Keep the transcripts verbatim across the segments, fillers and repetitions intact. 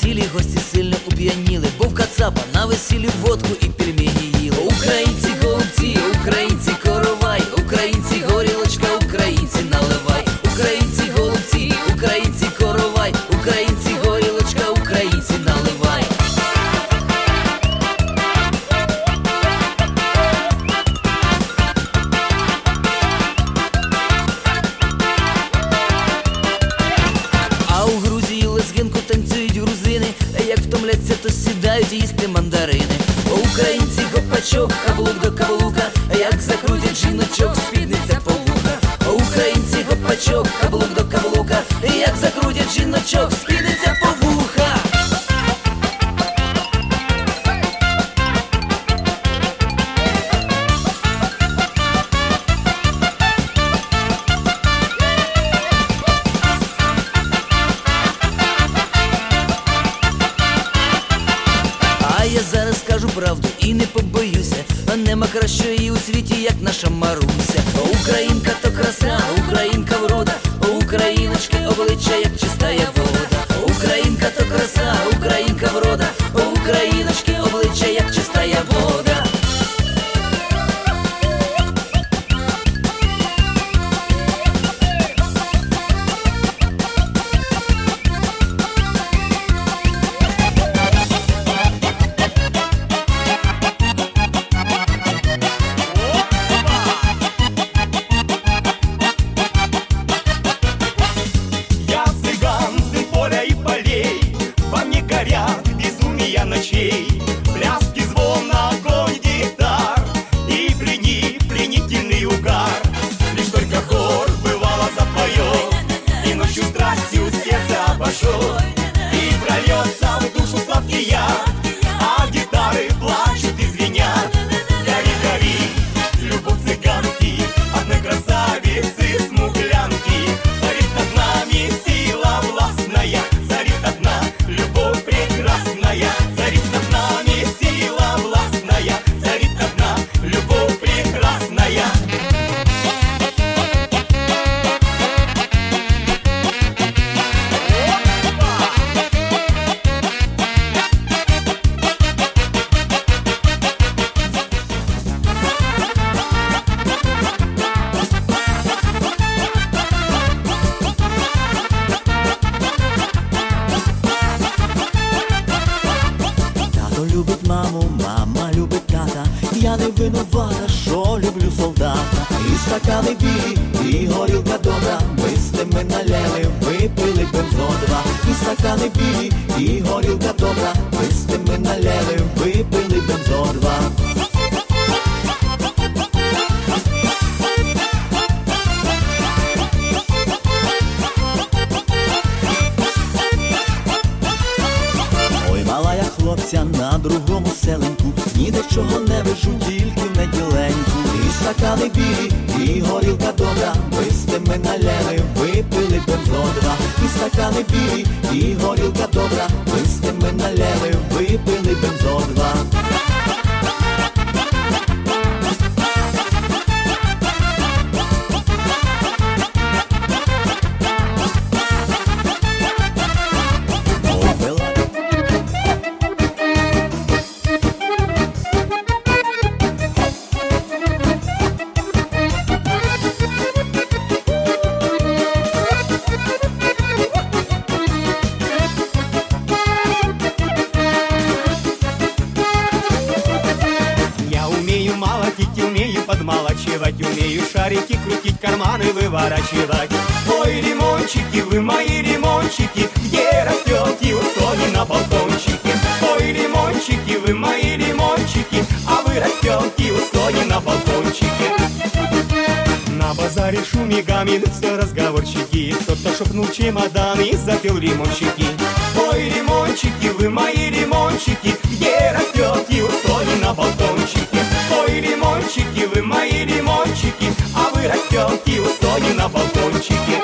цілі гості сильно уп'яніли, бо в кацапа на весіллі водку і пельмені їли. Українці голубці, українці коровай, українці горілочка, українці наливай. Українці голубці, українці коровай, українці горілочка, українці наливай. А у Грузії лезгинку танцюють грузини, як втомляться, то сідають їсти мандарини. Українці гопачок, каблук до каблука, як закрутять жіночок, спідниця по вуха. Українці гопачок, каблук до каблука, як закрутять жіночок, спідниця по вуха. А я зараз скажу правду і не побоюся, нема кращої у світі, як наша Маруся. Українка то краса, українка врода, україночки обличчя, як чистая вода. Українка то краса, українка врода, україночки обличчя, як чистая вода. Ночей, пляски, звон, огонь, гитар и плени, пленительный угар. Лишь только хор бывало запоет, и ночью страстью сердце обошел, и прольется в душу сладкий яд, а гитары плачут и звенят. Гори, гори, любовь цыганки, одной красавицы смуглянки. Царит над нами сила властная, царит одна любовь прекрасная. Царит над нами сила властная, царит одна любовь прекрасная. Любить маму, мама любить тата, я не винувата, що люблю солдата. І стакани білі, і горілка добра, ми з тими наляли, випили бензо два. І стакани білі, і горілка добра, ми з тими наляли, випили бензо два. Хлопця на другому селеньку, ні до чого не вижу, тільки в неділеньку. І стакани білі, і горілка добра, ми з тими наляли, випили бензо два. І стакани білі, і горілка добра, ми з тими наляли, випили бензо два. Умею подмалачивать, умею шарики крутить, карманы выворачивать. Ой, лимончики, вы мои лимончики, где растете у Сони на балкончике? Ой, лимончики, вы мои лимончики, а вы растете у Сони на балкончике. На базаре шуме гамин, все разговорчики, кто-то шепнул чемодан и запел лимончики. Ой, лимончики, вы мои лимончики, где растете у Сони на балкончике? Ой, лимончики, вы мои лимончики, а вы растете у Сони на балкончике.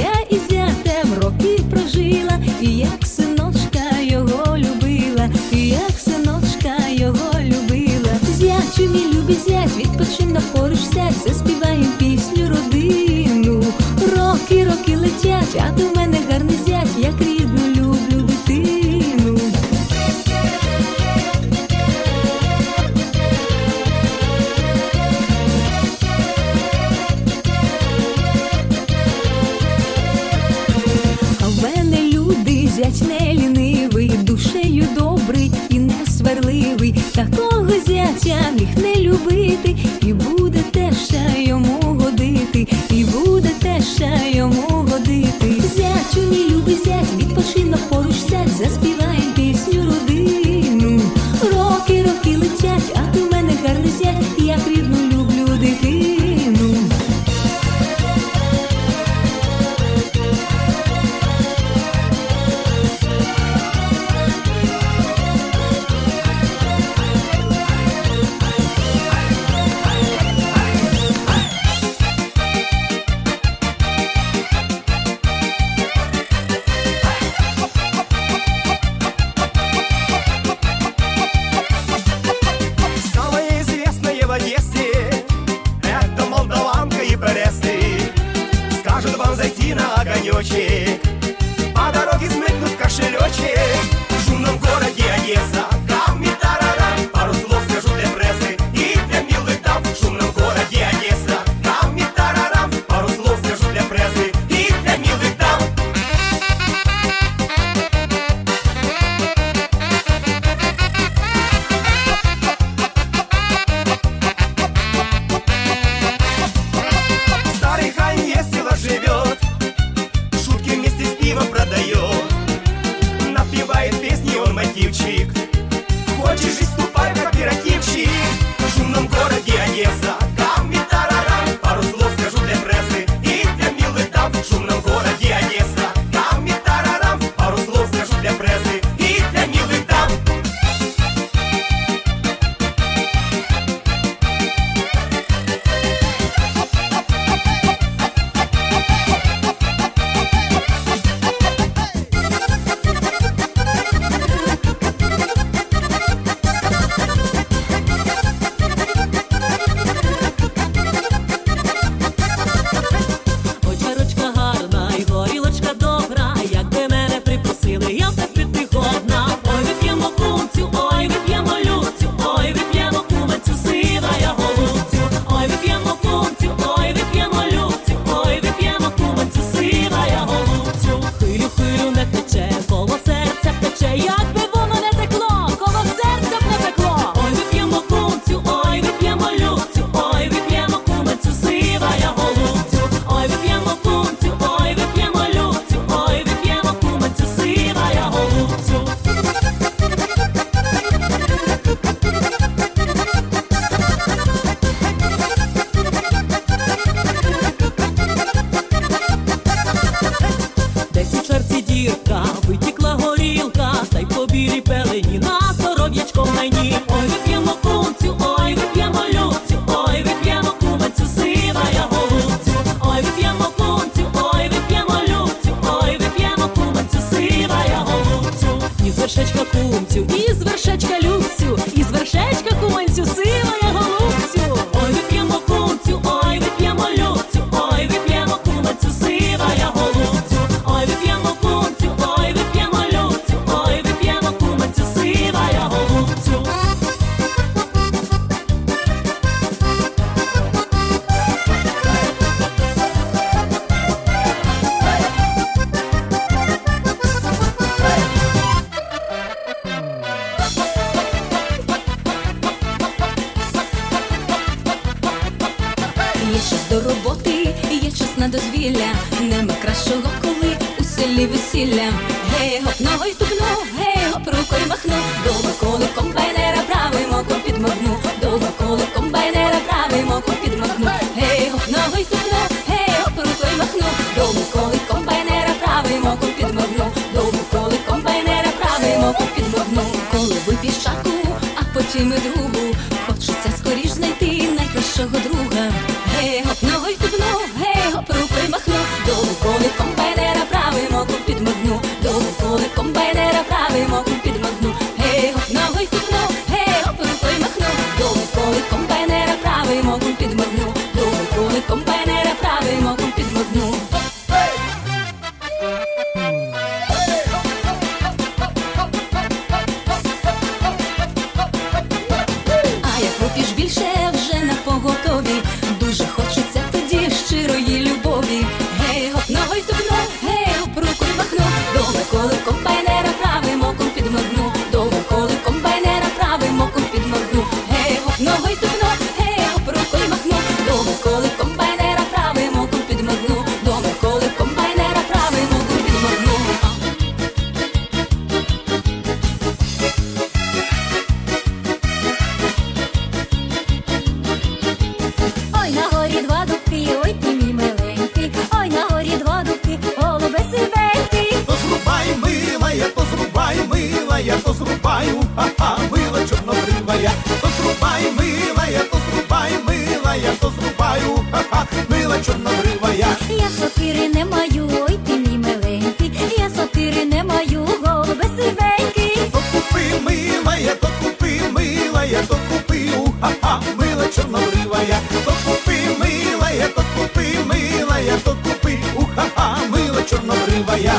я із зятем роки прожила, і як синочка його любила, і як синочка його любила. Зятю, мій любий зять, відпочинь, поруч сядь, заспіваєм пісню родину. Роки, роки летять, а ти в мене гарний зять, як рідну люблю дитину. А в мене люди, зять не лінивий, душею добрий і не сварливий. Такого зятя міг не любити, і буде теща йому годити, і буде теща йому годити. Зятю, мій любий зять, відпочинь, поруч сядь, заспіваєм пісню родину. Роки, роки летять, а ти в мене гарний зять, як рідну люблю дитину. По дороге смыкнут кошелечек. В шумном городе Одесса, камни тарарам. Пару слов скажу для прессы и для милых дам. В шумном городе Одесса, камни тарарам. Пару слов скажу для прессы и для милых дам. Старый хан весело живет, продает, напевает песни он мотивчик. Хочешь жить, ступай в кооперативчик. В шумном городе Одесса, камни тарарам. Пару слов скажу для прессы и для милых дам. В шумном городе Одесса, камни тарарам. Пару слов скажу для прессы и для милых дам. Витікла горілка, та й по білій пелені на здоров'ячко мені. Ой, вип'ємо кумцю, ой, вип'ємо любцю, ой, вип'ємо кумцю, сива я голубцю. Ой, вип'ємо кумцю, ой, вип'ємо любцю, ой, вип'ємо кумцю, сива я голубцю. Із вершечка кумцю, із вершечка любцю, із вершечка кумцю, сива я голубцю. Ой, вип'ємо кумцю, ой, вип'ємо любцю, ой, вип'ємо кумцю, сива я голубцю. Ой, вип'ємо кумцю, ой, вип'ємо любцю, ой, вип'ємо кумцю, сива я голубцю. Є час до роботи, є час на дозвілля, нема кращого, коли у селі весілля. Гей, гоп, ногой тупну, гей, гоп, рукою махну, довго коло комбайнера правим оком підмахну, довго коло комбайнера правим оком підмахну. Гей, гоп, ногой тупну, гей, гоп, рукою махну, довго коло комбайнера правим оком підмахну, довго коло комбайнера правим оком підмахну. Коли вип'єш чарку, а потім і другу, хочеться скоріш знайти найкращого друга. Гей, гоп, ногой тупну, гей, гоп, рукою махну, довго коли комбайнера ногою тупну, гей, гоп, рукою махну. До Миколи комбайнера правим оком підморгну. До Миколи комбайнера правим оком підморгну. Гей, гоп, ногою тупну, гей, гоп, рукою махну. До Миколи комбайнера правим оком підморгну. До Миколи комбайнера правим оком підморгну. Ой, на горі два дубки, ой, ти мій миленький. Ой, на горі два дубки, голубе сивенький. То зрубай, милая, то зрубай, милая, то зрубаю, ха-ха, мила чорнобривая. То зрубай, милая, то зрубай, милая, то зрубаю, ха-ха, мила чорнобривая. Я сокири не маю, ой, ти мій миленький. Я сокири не маю, голубе сивенький. То купи, милая, то купи, милая, то купи, ха-ха, мила чорнобривая. То купи, милая, то купи, милая, то купи, ха-ха, мила чорнобривая.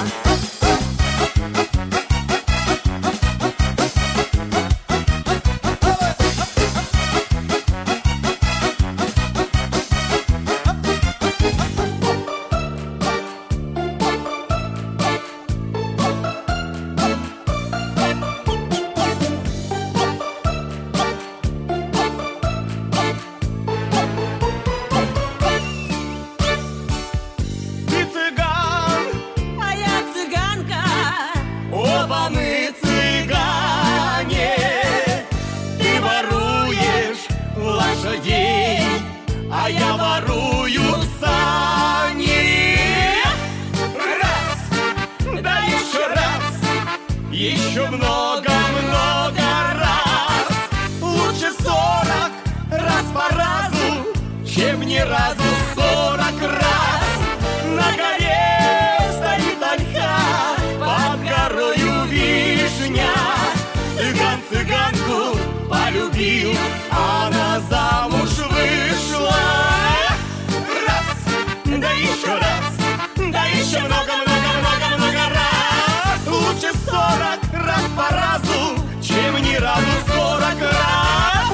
Ти циган, А я циганка. оба ми цигане. Ты воруешь лошадей, а я ворую сани. Раз, да еще раз, еще много-много раз. Лучше сорок раз по разу, чем ни разу сорок раз. На горе стоит ольха, под горою вишня. Цыган цыганку полюбил, она замуж вышла. Раз, да еще раз, да еще много-много-много-много раз. Лучше сорок раз по разу, чем ни разу сорок раз.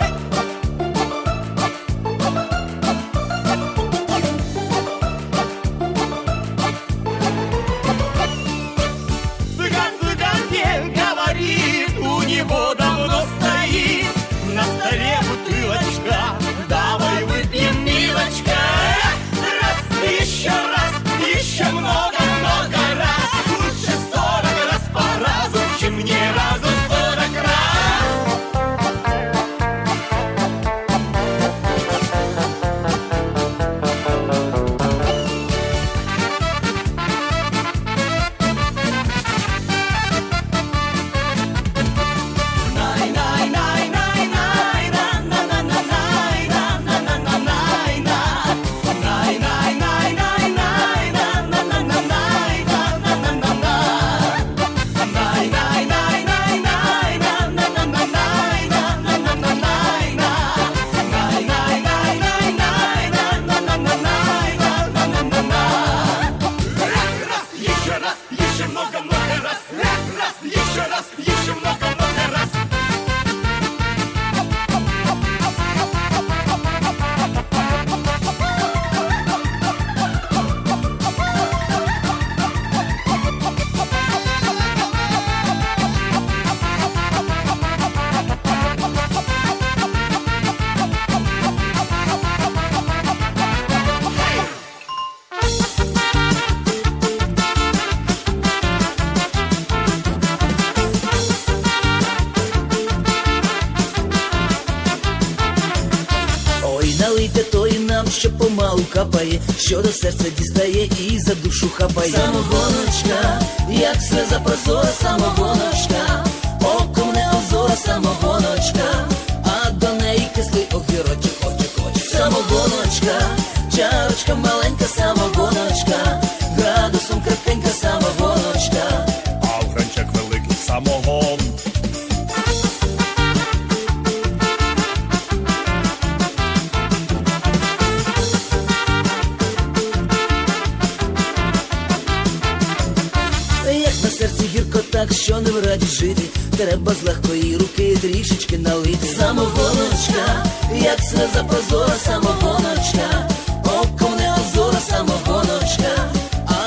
Цыган цыганке говорит, у него давно стоит на столе бутылочка. Давай выпьем, милочка. Раз, еще раз, еще много-много раз. Лучше сорок раз по разу, чем ни разу сорок раз. Еще раз, еще много-много раз. Раз, еще раз, еще много-много раз. Ой, налийте той нам, що помалу капає, що до серця дістає і за душу хапає. Самогоночка, як сльоза прозора, самогоночка, оком не озора, самогоночка, а до неї кислий огірочок, очок, очок. Самогоночка, чарочка маленька, самогоночка, градусом крепкенька, самогоночка. А в гранчак великий самогон. так, що не в раді жити, треба з легкої руки трішечки налити. Самогоночка, як сльоза прозора, самогоночка, оком не озора, самогоночка, а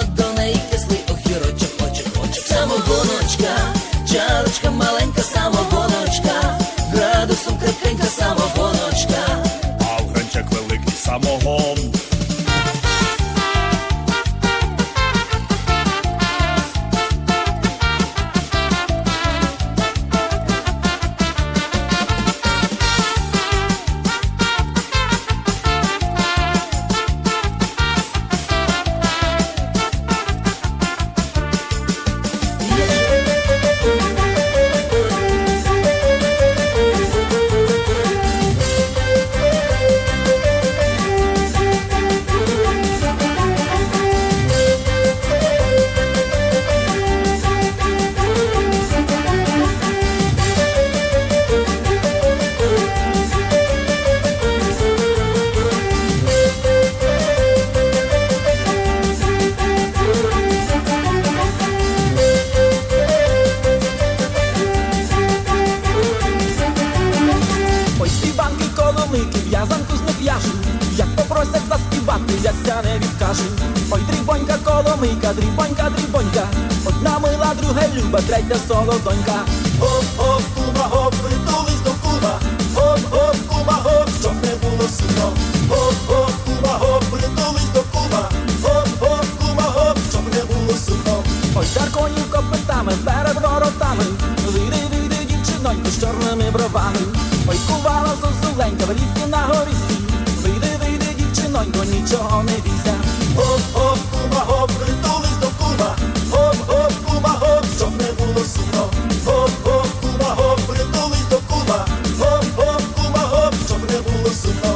трійка, дрібонька, дрібонька, одна мила, друга люба, третя солодонька. Гоп-гоп, кума, гоп, притулись до кума, гоп-гоп, кума, гоп, щоб не було сумно. Гоп-гоп, кума, гоп, притулись до кума, гоп-гоп, кума, гоп, щоб не було сумно. Ой, тарконів копитами перед воротами, вийди, вийди, дівчинонько, з чорними бровами. Ой, кувала зозуленька в лісі на горісі, вийди, вийди, дівчинонько, нічого не бійся. Гоп-гоп, кума, гоп, притулись до кума, гоп-гоп, кума, гоп, щоб не було сумно. Гоп-гоп, кума, гоп, притулись до кума, гоп-гоп, кума, гоп, щоб не було сумно.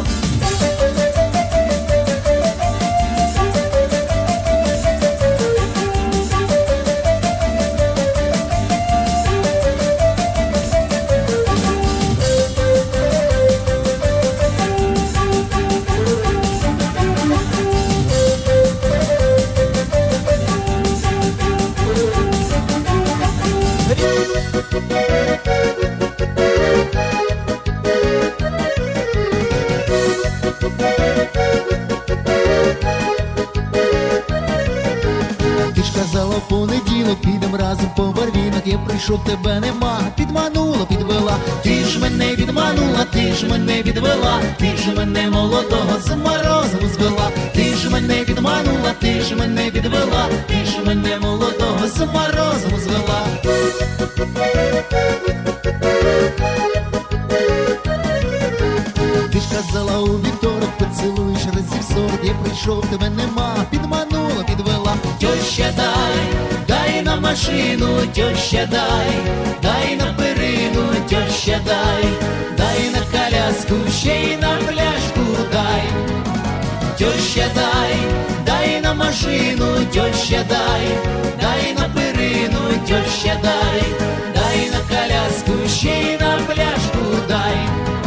Ти ж казала, в понеділок підем разом по барвінок. Я прийшов, тебе нема, підманула, підвела. Ти ж мене відманула, ти ж мене відвела, ти ж мене молодого з морозом звела. Ти ж мене відманула, ти ж мене відвела, ти ж мене молодого з морозом звела. Ти ж казала, у вівторок поцілуєш разів сорок. Я прийшов, тебе нема, підманула, підвела. Тьоща, дай, дай на машину, тьоща, дай, дай на перину, тьоща, дай, дай на коляску, ще й на пляшку дай. Тьоща, дай, дай на машину, тьоща, дай, дай на перину, тьоща, дай, дай на коляску, ще й на пляшку дай.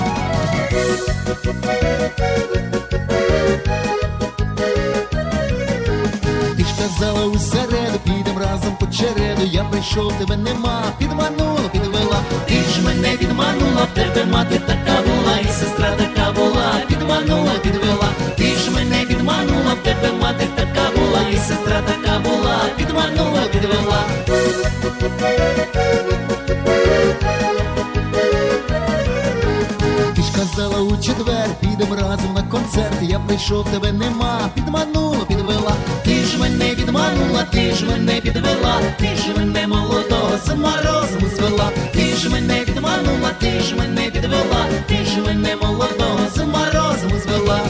Ти ж казала, у середу підем разом по череду. Я прийшов, тебе нема, підманула, підвела. Ти ж мене відманула, в тебе мати така була, і сестра така була, підманула, підвела. Ти ж мене відманула, в тебе мати така була, і сестра така була, підманула, підвела. Ти ж казала, у четвер підем разом на концерт. Я прийшов, тебе нема, підманула, підвела. Ти ж мене відманула, ти ж мене підвела, ти ж мене молодого з морозом звела. Ти ж мене відманула, ти ж мене підвела, ти ж мене молодого з морозом звела.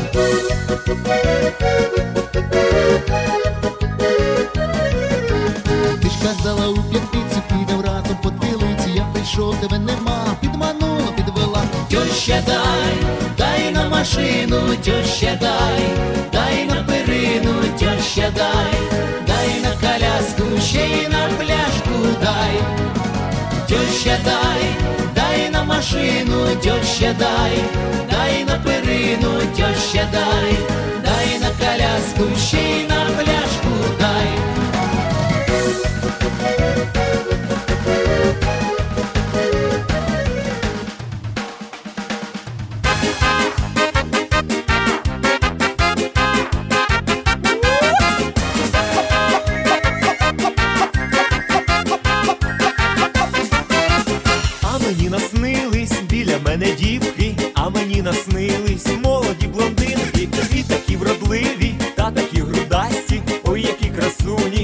Ти ж казала, у п'ятницю підем разом по тилиці. Я прийшов, тебе нема, підманула, підвела. Тьоща, дай, дай на машину, тьоща, дай, дай на перину, тьоща, дай, дай на коляску, ще й на пляшку дай. Тьоща, дай, дай на машину, тьоща, дай, дай на перину, тьоща, дай, дай на коляску, ще й на пляшку дай. Мені наснились біля мене дівки, а мені наснились молоді блондинки. І такі вродливі, та такі грудасті, ой, які красуні.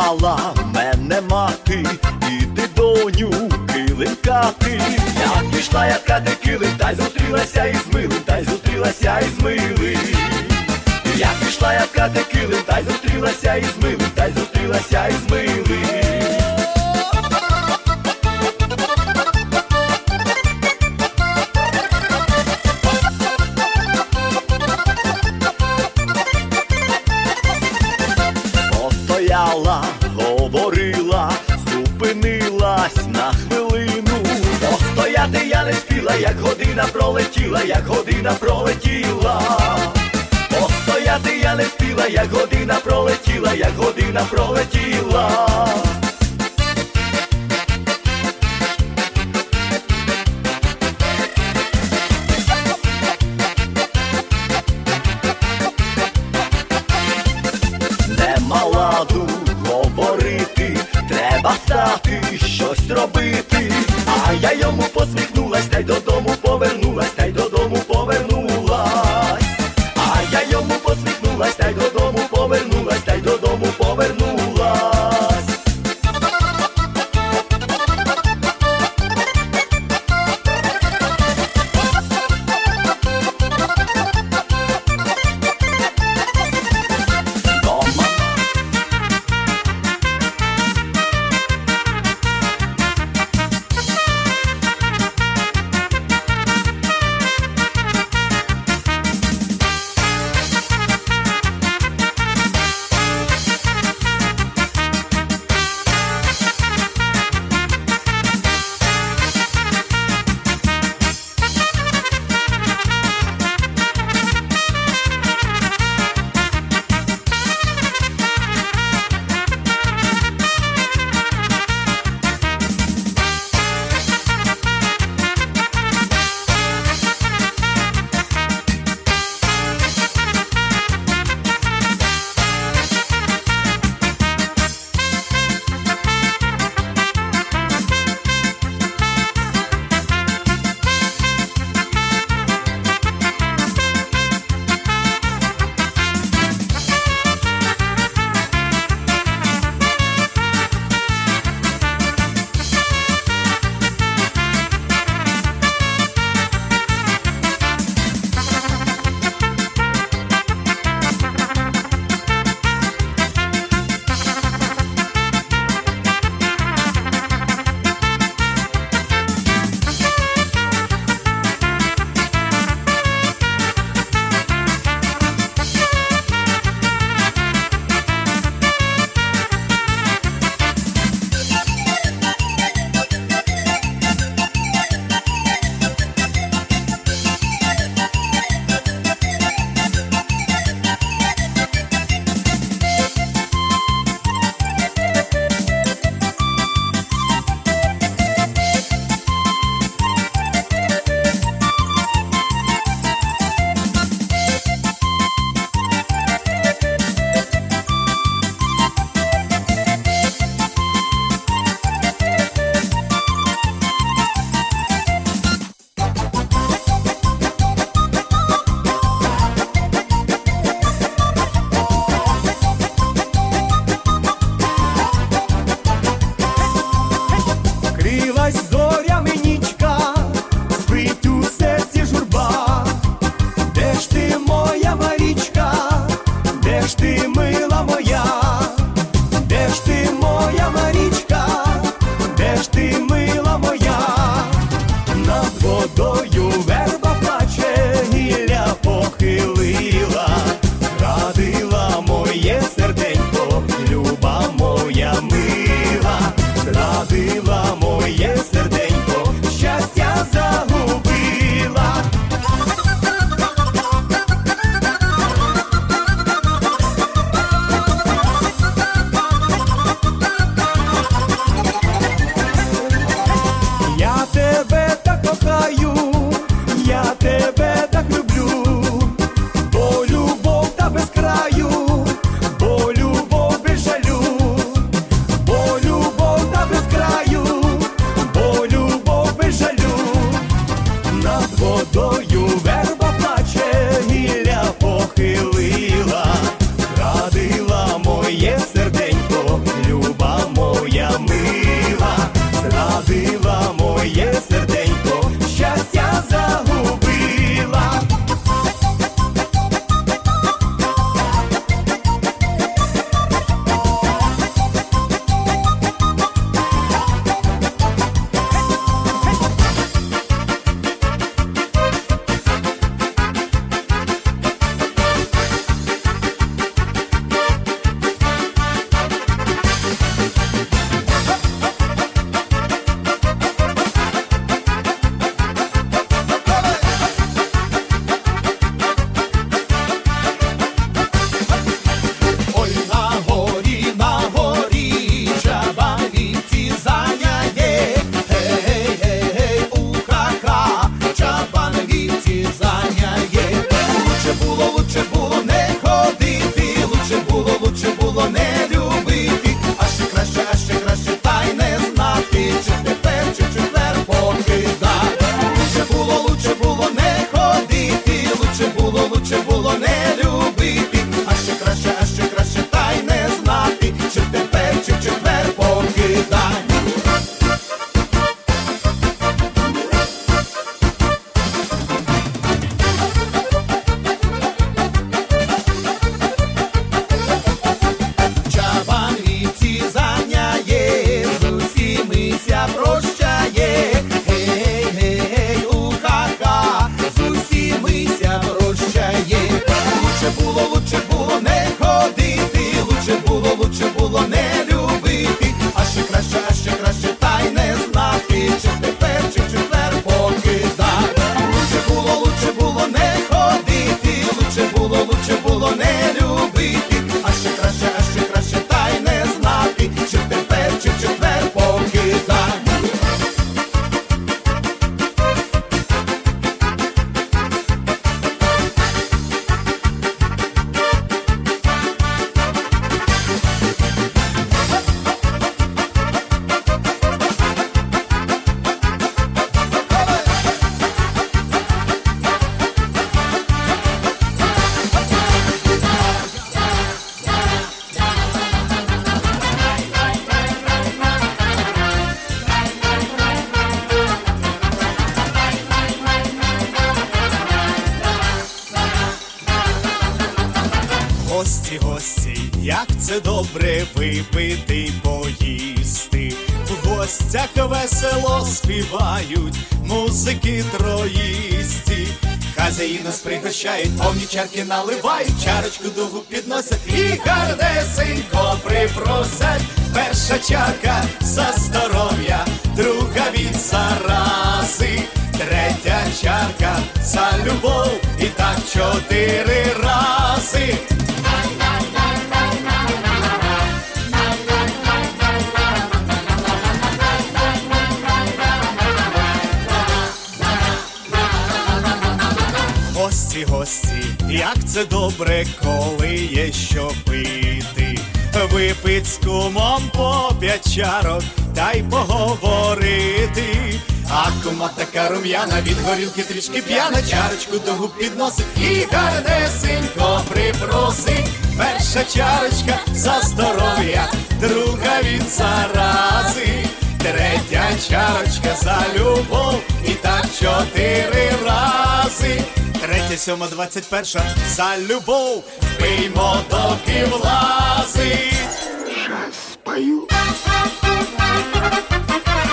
Постояла мене мати, іди доню килимкати. Як пішла я ткати килим, та й зустрілася із милим, та й зустрілася із милим. Як пішла я ткати килим, та й зустрілася із милим, та й зустрілася із милим. Постояла, говорила, зупинилась на хвилину. Постояти я не спіла, як година пролетіла, як година пролетіла. Постояти я не спіла, як година пролетіла, як година пролетіла. Нема ладу говорити, треба стати, щось робити. А я йому посміхнулась, та й додому повернулась, та й додому повернулась. А я йому посміхнулась, та й додому повернулась, та й додому повернулась. Гості, гості, як це добре випити й поїсти. В гостях весело співають музики троїсті. Хазяї нас пригощають, повні чарки наливають, чарочку довгу підносять і гарнесенько припросять. Перша чарка за здоров'я, друга від зарази, третя чарка за любов, і так чотири рази. Гості, гості, як це добре, коли є що пити. Випить з кумом по п'ять чарок, та й поговорити. А кума така рум'яна, від горілки трішки п'яна, чарочку до губ підносить і гарнесенько припросить. Перша чарочка за здоров'я, друга від зарази, третя чарочка за любов, і так чотири рази. Третя, сьома, двадцять перша за любов, пиймо доки влазить. Щас спою.